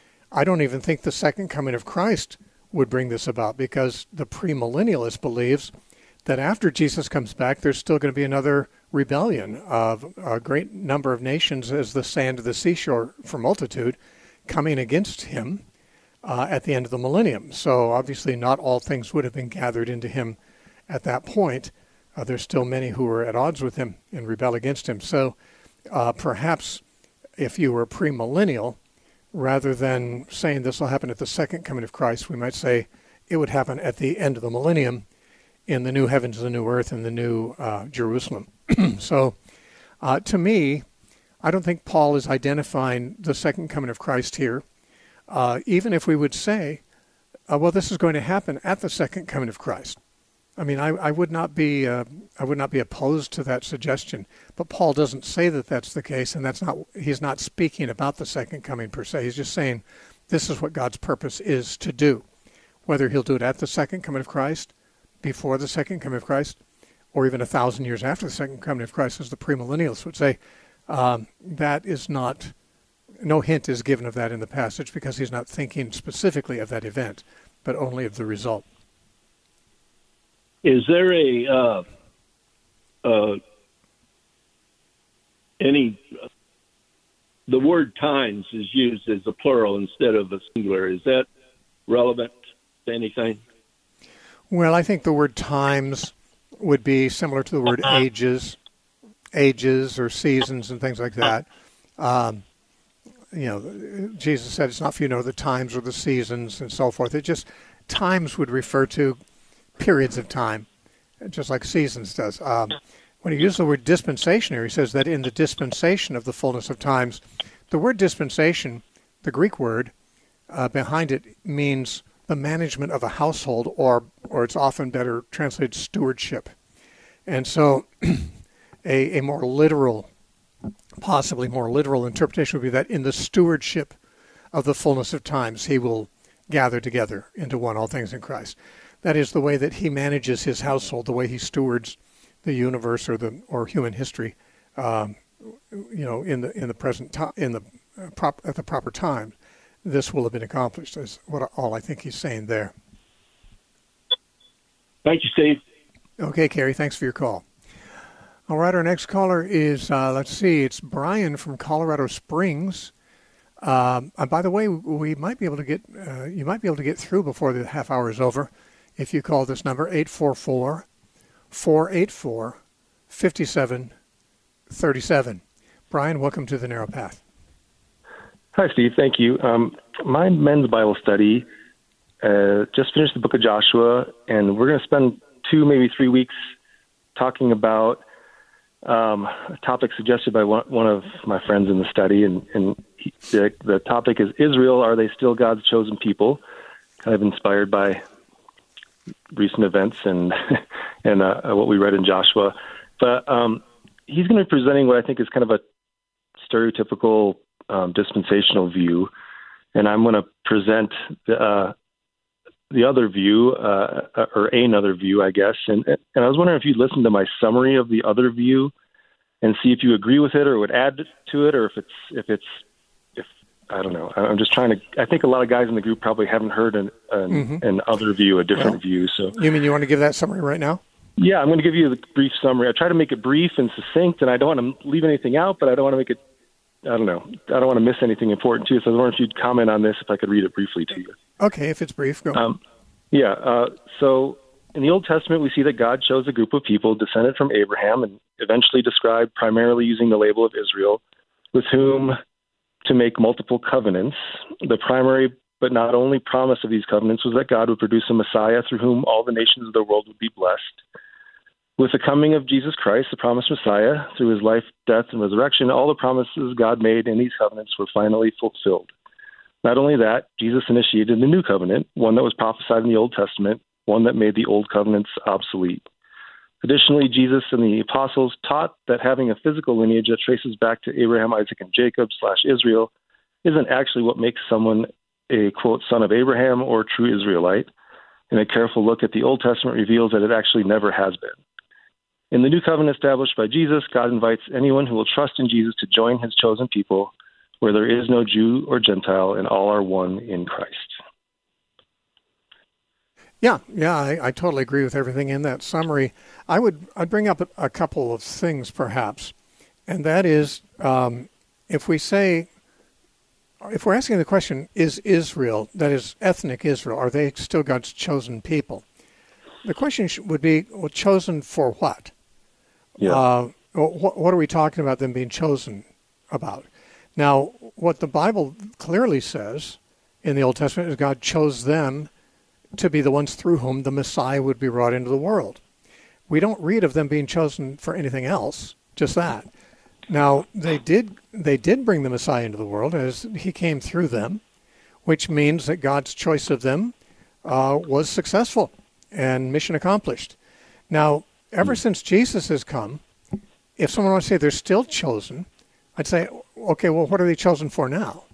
I don't even think the second coming of Christ would bring this about, because the premillennialist believes that after Jesus comes back, there's still going to be another rebellion of a great number of nations as the sand of the seashore for multitude coming against him uh, at the end of the millennium. So obviously not all things would have been gathered into him at that point. Uh, there's still many who are at odds with him and rebel against him. So uh, perhaps if you were premillennial, rather than saying this will happen at the second coming of Christ, we might say it would happen at the end of the millennium in the new heavens, the new earth, and the new uh, Jerusalem. So uh, to me, I don't think Paul is identifying the second coming of Christ here, uh, even if we would say, uh, well, this is going to happen at the second coming of Christ. I mean, I, I would not be uh, I would not be opposed to that suggestion, but Paul doesn't say that that's the case, and that's not he's not speaking about the second coming per se. He's just saying this is what God's purpose is to do, whether he'll do it at the second coming of Christ, before the second coming of Christ, or even a thousand years after the second coming of Christ, as the premillennialists would say. Um, that is not, no hint is given of that in the passage, because he's not thinking specifically of that event, but only of the result. Is there a uh, uh, any? The word times is used as a plural instead of a singular. Is that relevant to anything? Well, I think the word times would be similar to the word ages, ages or seasons and things like that. Um, you know, Jesus said it's not for you to know the times or the seasons and so forth. It just, times would refer to periods of time, just like seasons does. Um, when he uses the word dispensation here, he says that in the dispensation of the fullness of times. The word dispensation, the Greek word uh, behind it, means the management of a household, or or it's often better translated stewardship. And so a, a more literal, possibly more literal interpretation would be that in the stewardship of the fullness of times, he will gather together into one all things in Christ. That is the way that he manages his household, the way he stewards the universe or the or human history, um, you know, in the in the present time, in the uh, prop at the proper time. This will have been accomplished. Is what all I think he's saying there. Thank you, Steve. Okay, Kerry, thanks for your call. All right, our next caller is, uh, let's see, it's Brian from Colorado Springs. Um, and by the way, we might be able to get, uh, you might be able to get through before the half hour is over if you call this number, eight four four, four eight four, five seven three seven. Brian, welcome to the Narrow Path. Hi, Steve. Thank you. Um, my men's Bible study uh, just finished the book of Joshua, and we're going to spend two, maybe three weeks talking about um, a topic suggested by one, one of my friends in the study, and, and he, the, the topic is Israel, are they still God's chosen people? Kind of inspired by recent events and and uh, what we read in Joshua. But um, he's going to be presenting what I think is kind of a stereotypical Um, dispensational view, and I'm going to present the, uh, the other view, uh, or another view, I guess. And and I was wondering if you'd listen to my summary of the other view and see if you agree with it or would add to it, or if it's if it's if I don't know. I'm just trying to. I think a lot of guys in the group probably haven't heard an an, mm-hmm. an other view, a different well, view. So you mean you want to give that summary right now? Yeah, I'm going to give you the brief summary. I try to make it brief and succinct, and I don't want to leave anything out, but I don't want to make it. I don't know. I don't want to miss anything important too. So I was wondering if you'd comment on this, if I could read it briefly to you. Okay, if it's brief, go. Um, yeah. Uh, so in the Old Testament, we see that God chose a group of people descended from Abraham and eventually described primarily using the label of Israel, with whom to make multiple covenants. The primary but not only promise of these covenants was that God would produce a Messiah through whom all the nations of the world would be blessed. With the coming of Jesus Christ, the promised Messiah, through his life, death, and resurrection, all the promises God made in these covenants were finally fulfilled. Not only that, Jesus initiated the new covenant, one that was prophesied in the Old Testament, one that made the old covenants obsolete. Additionally, Jesus and the apostles taught that having a physical lineage that traces back to Abraham, Isaac, and Jacob slash Israel isn't actually what makes someone a, quote, son of Abraham or true Israelite. And a careful look at the Old Testament reveals that it actually never has been. In the new covenant established by Jesus, God invites anyone who will trust in Jesus to join his chosen people, where there is no Jew or Gentile, and all are one in Christ. Yeah, yeah, I, I totally agree with everything in that summary. I would I'd bring up a, a couple of things, perhaps, and that is, um, if we say, if we're asking the question, is Israel, that is ethnic Israel, are they still God's chosen people? The question would be, well, chosen for what? Yeah. Uh, what, what are we talking about them being chosen about? Now, what the Bible clearly says in the Old Testament is God chose them to be the ones through whom the Messiah would be brought into the world. We don't read of them being chosen for anything else, just that. Now, they did they did bring the Messiah into the world as he came through them, which means that God's choice of them uh, was successful and mission accomplished. Now, ever since Jesus has come, if someone wants to say they're still chosen, I'd say, okay, well, what are they chosen for now?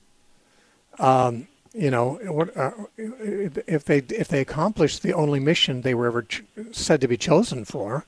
Um, you know, what, uh, if they if they accomplished the only mission they were ever ch- said to be chosen for,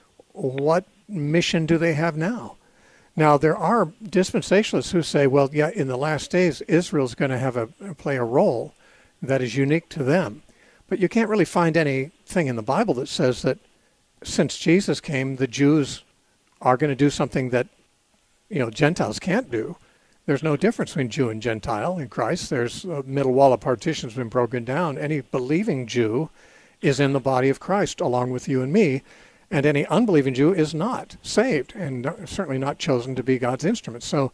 what mission do they have now? Now, there are dispensationalists who say, well, yeah, in the last days, Israel's going to have a play a role that is unique to them. But you can't really find anything in the Bible that says that since Jesus came, the Jews are going to do something that, you know, Gentiles can't do. There's no difference between Jew and Gentile in Christ. There's a middle wall of partition has been broken down. Any believing Jew is in the body of Christ along with you and me, and any unbelieving Jew is not saved and certainly not chosen to be God's instrument. So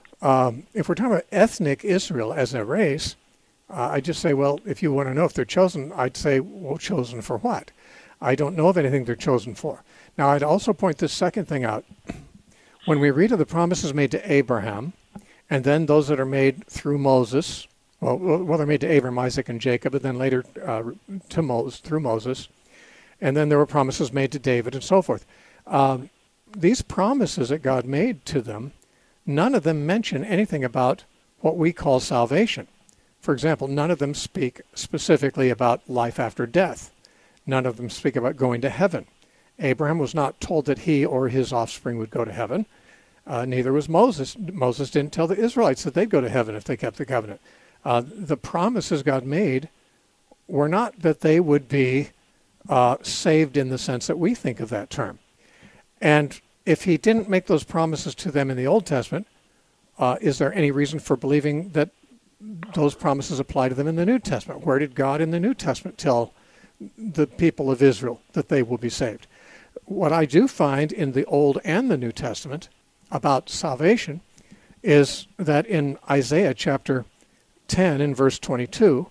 um, if we're talking about ethnic Israel as a race, uh, I just say, well, if you want to know if they're chosen, I'd say, well, chosen for what? I don't know of anything they're chosen for. Now, I'd also point this second thing out. When we read of the promises made to Abraham, and then those that are made through Moses, well, well they're made to Abraham, Isaac, and Jacob, and then later uh, to Moses, through Moses, and then there were promises made to David and so forth. Um, these promises that God made to them, none of them mention anything about what we call salvation. For example, none of them speak specifically about life after death. None of them speak about going to heaven. Abraham was not told that he or his offspring would go to heaven. Uh, neither was Moses. Moses didn't tell the Israelites that they'd go to heaven if they kept the covenant. Uh, the promises God made were not that they would be uh, saved in the sense that we think of that term. And if he didn't make those promises to them in the Old Testament, uh, is there any reason for believing that those promises apply to them in the New Testament? Where did God in the New Testament tell the people of Israel that they will be saved? What I do find in the Old and the New Testament about salvation is that in Isaiah chapter ten and verse twenty-two,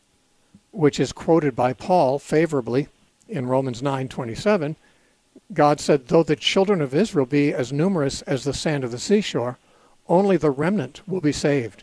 which is quoted by Paul favorably in Romans nine twenty-seven, God said, though the children of Israel be as numerous as the sand of the seashore, only the remnant will be saved.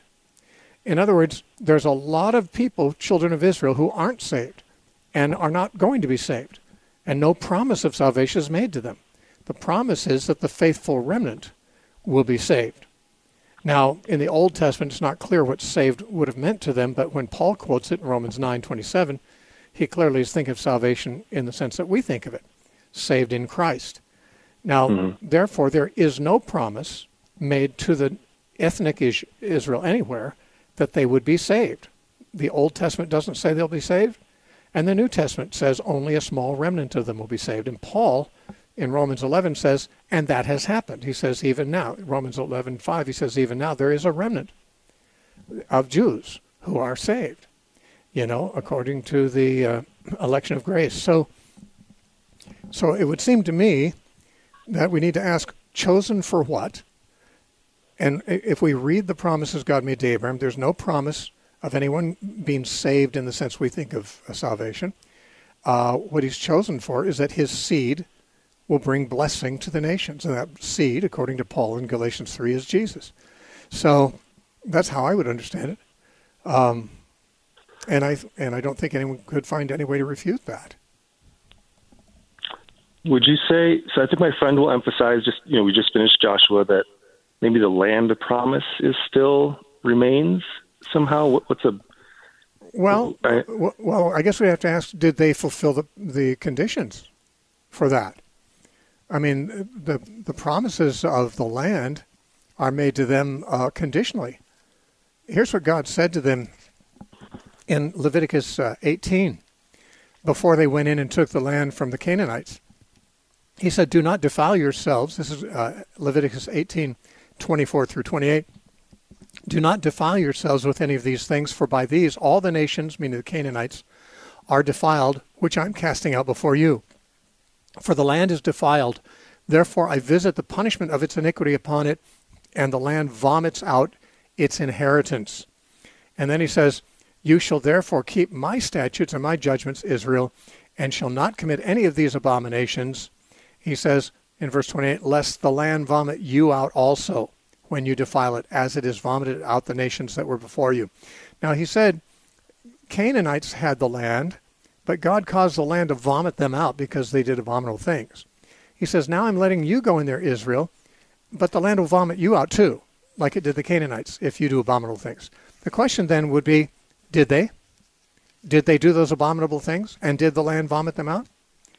In other words, there's a lot of people, children of Israel, who aren't saved and are not going to be saved. And no promise of salvation is made to them. The promise is that the faithful remnant will be saved. Now, in the Old Testament, it's not clear what saved would have meant to them, but when Paul quotes it in Romans nine twenty-seven, he clearly is thinking of salvation in the sense that we think of it, saved in Christ. Now, mm-hmm. therefore, there is no promise made to the ethnic Israel anywhere that they would be saved. The Old Testament doesn't say they'll be saved, and the New Testament says only a small remnant of them will be saved. And Paul, in Romans eleven, says, and that has happened. He says, even now, Romans eleven five, he says, even now, there is a remnant of Jews who are saved, you know, according to the uh, election of grace. So, so it would seem to me that we need to ask, chosen for what? And if we read the promises God made to Abraham, there's no promise of anyone being saved in the sense we think of uh, salvation. Uh, what he's chosen for is that his seed will bring blessing to the nations. And that seed, according to Paul in Galatians three, is Jesus. So that's how I would understand it. Um, and I and I don't think anyone could find any way to refute that. Would you say, so I think my friend will emphasize, just, you know, we just finished Joshua, that maybe the land of promise is still remains somehow? What, what's a... Well, I, well, I guess we have to ask, did they fulfill the, the conditions for that? I mean, the the promises of the land are made to them uh, conditionally. Here's what God said to them in Leviticus uh, eighteen, before they went in and took the land from the Canaanites. He said, do not defile yourselves. This is uh, Leviticus eighteen, twenty-four through twenty-eight. Do not defile yourselves with any of these things, for by these all the nations, meaning the Canaanites, are defiled, which I'm casting out before you. For the land is defiled, therefore I visit the punishment of its iniquity upon it, and the land vomits out its inheritance. And then he says, you shall therefore keep my statutes and my judgments, Israel, and shall not commit any of these abominations. He says in verse twenty-eight, lest the land vomit you out also when you defile it, as it is vomited out the nations that were before you. Now he said, Canaanites had the land, but God caused the land to vomit them out because they did abominable things. He says, now I'm letting you go in there, Israel, but the land will vomit you out too, like it did the Canaanites, if you do abominable things. The question then would be, did they? Did they do those abominable things? And did the land vomit them out?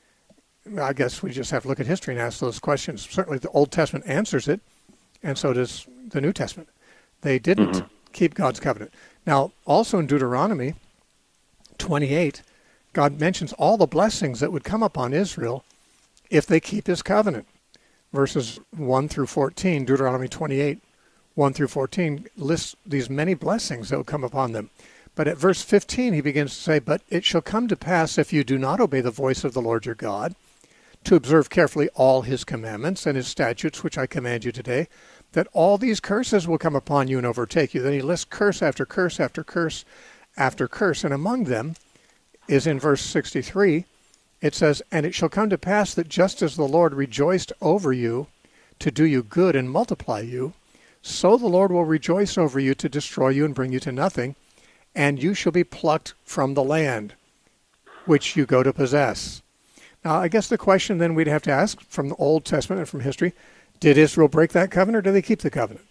I guess we just have to look at history and ask those questions. Certainly the Old Testament answers it, and so does the New Testament. They didn't mm-hmm. keep God's covenant. Now, also in Deuteronomy twenty-eight, God mentions all the blessings that would come upon Israel if they keep his covenant. Verses one through fourteen, Deuteronomy twenty-eight, one through fourteen, lists these many blessings that will come upon them. But at verse fifteen, he begins to say, but it shall come to pass, if you do not obey the voice of the Lord your God, to observe carefully all his commandments and his statutes, which I command you today, that all these curses will come upon you and overtake you. Then he lists curse after curse after curse after curse. And among them is in verse sixty-three, it says, and it shall come to pass that just as the Lord rejoiced over you to do you good and multiply you, so the Lord will rejoice over you to destroy you and bring you to nothing, and you shall be plucked from the land which you go to possess. Now, I guess the question then we'd have to ask from the Old Testament and from history, did Israel break that covenant or did they keep the covenant?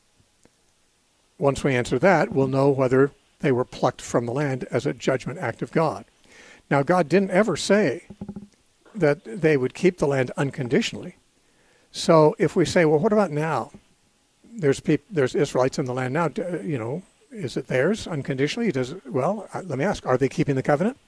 Once we answer that, we'll know whether they were plucked from the land as a judgment act of God. Now, God didn't ever say that they would keep the land unconditionally. So if we say, well, what about now? There's people, there's Israelites in the land now, you know, is it theirs unconditionally? Does it, well, let me ask, are they keeping the covenant?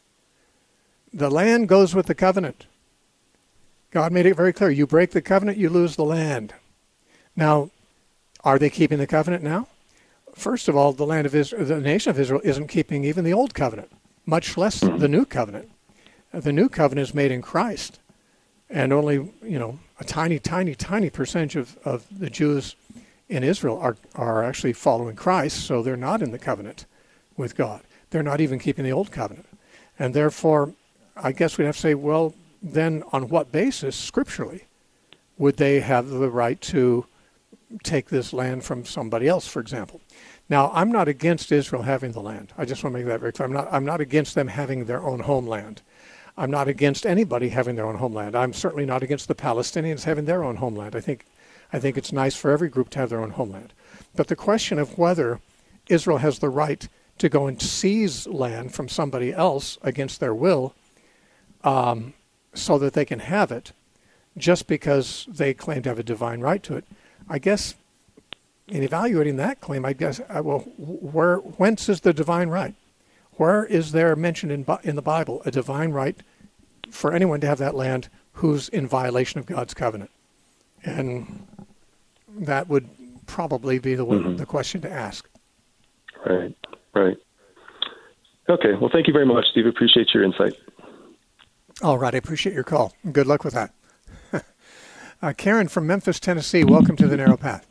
The land goes with the covenant. God made it very clear. You break the covenant, you lose the land. Now, are they keeping the covenant now? First of all, the land of Israel, the nation of Israel isn't keeping even the old covenant, much less the new covenant. The new covenant is made in Christ. And only, you know, a tiny, tiny, tiny percentage of, of the Jews in Israel are, are actually following Christ, so they're not in the covenant with God. They're not even keeping the old covenant. And therefore, I guess we'd have to say, well, then on what basis, scripturally, would they have the right to take this land from somebody else, for example? Now, I'm not against Israel having the land. I just want to make that very clear. I'm not, I'm not against them having their own homeland. I'm not against anybody having their own homeland. I'm certainly not against the Palestinians having their own homeland. I think I think it's nice for every group to have their own homeland. But the question of whether Israel has the right to go and seize land from somebody else against their will um, so that they can have it just because they claim to have a divine right to it, I guess in evaluating that claim, I guess, I, well, where, whence is the divine right? Where is there mentioned in, in the Bible a divine right for anyone to have that land who's in violation of God's covenant? And that would probably be the, mm-hmm. the question to ask. Right, right. Okay, well, thank you very much, Steve. Appreciate your insight. All right, I appreciate your call. Good luck with that. uh, Karen from Memphis, Tennessee, welcome to the Narrow Path.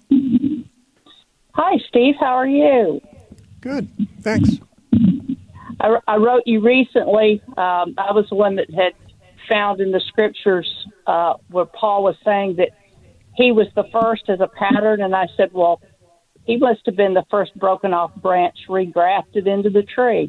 Hi, Steve. How are you? Good, thanks. I, I wrote you recently. Um, I was the one that had found in the scriptures uh, where Paul was saying that he was the first as a pattern, and I said, well, he must have been the first broken off branch regrafted into the tree.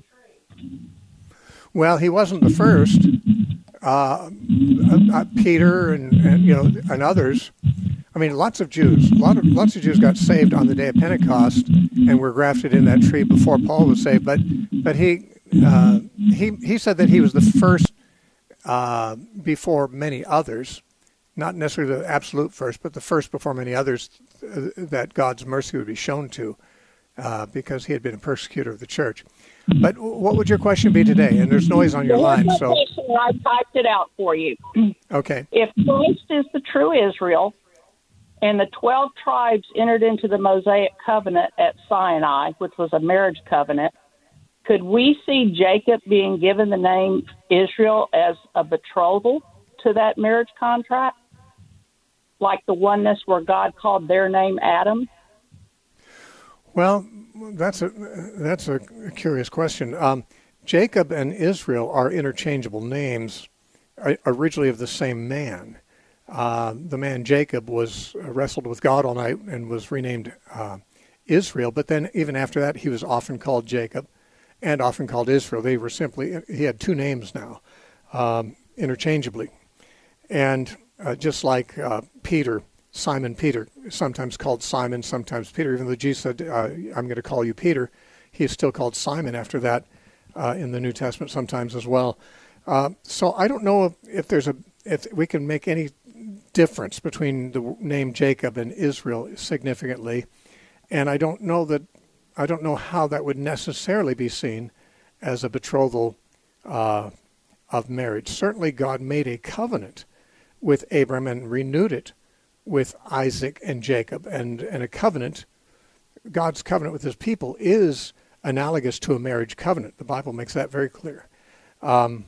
Well, he wasn't the first. Uh, uh, Peter and, and you know and others. I mean, lots of Jews, a lot of lots of Jews got saved on the day of Pentecost and were grafted in that tree before Paul was saved. But but he uh, he he said that he was the first uh, before many others. Not necessarily the absolute first, but the first before many others uh, that God's mercy would be shown to, uh, because he had been a persecutor of the church. But what would your question be today? And there's noise on your line, so I typed it out for you. Okay. If Christ is the true Israel, and the twelve tribes entered into the Mosaic covenant at Sinai, which was a marriage covenant, could we see Jacob being given the name Israel as a betrothal to that marriage contract? Like the oneness where God called their name Adam? Well, that's a that's a curious question. Um, Jacob and Israel are interchangeable names, originally of the same man. Uh, the man Jacob was uh, wrestled with God all night and was renamed uh, Israel. But then, even after that, he was often called Jacob, and often called Israel. They were simply he had two names now, um, interchangeably, and uh, just like uh, Peter. Simon Peter, sometimes called Simon, sometimes Peter. Even though Jesus said, uh, I'm going to call you Peter, he is still called Simon after that uh, in the New Testament sometimes as well. Uh, so I don't know if, if there's a if we can make any difference between the name Jacob and Israel significantly, and I don't know that I don't know how that would necessarily be seen as a betrothal uh, of marriage. Certainly God made a covenant with Abram and renewed it with Isaac and Jacob, and, and a covenant, God's covenant with his people is analogous to a marriage covenant. The Bible makes that very clear. Um,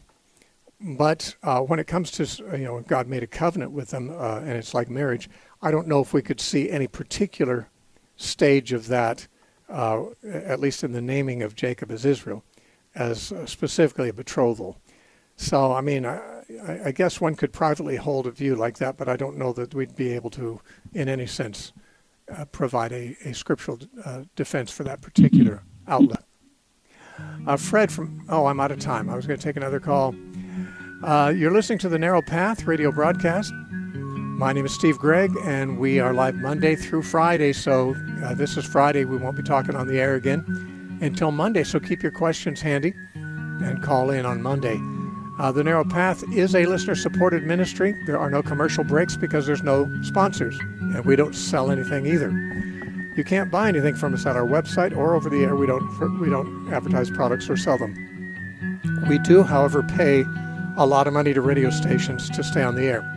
but uh, when it comes to, you know, God made a covenant with them, uh, and it's like marriage, I don't know if we could see any particular stage of that, uh, at least in the naming of Jacob as Israel, as uh, specifically a betrothal. So, I mean, I, I guess one could privately hold a view like that, but I don't know that we'd be able to, in any sense, uh, provide a, a scriptural uh, defense for that particular outlet. Uh, Fred from, oh, I'm out of time. I was going to take another call. Uh, you're listening to the Narrow Path radio broadcast. My name is Steve Gregg, and we are live Monday through Friday. So uh, this is Friday. We won't be talking on the air again until Monday. So keep your questions handy and call in on Monday. Uh, the Narrow Path is a listener-supported ministry. There are no commercial breaks because there's no sponsors, and we don't sell anything either. You can't buy anything from us at our website or over the air. We don't we don't advertise products or sell them. We do, however, pay a lot of money to radio stations to stay on the air,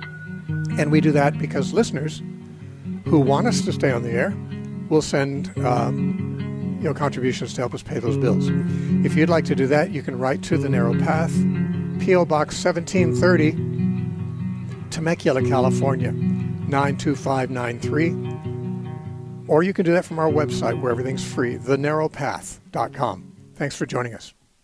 and we do that because listeners who want us to stay on the air will send Um, you know, contributions to help us pay those bills. If you'd like to do that, you can write to the Narrow Path, P O Box seventeen thirty, Temecula, California, nine two five nine three. Or you can do that from our website where everything's free, the narrow path dot com. Thanks for joining us.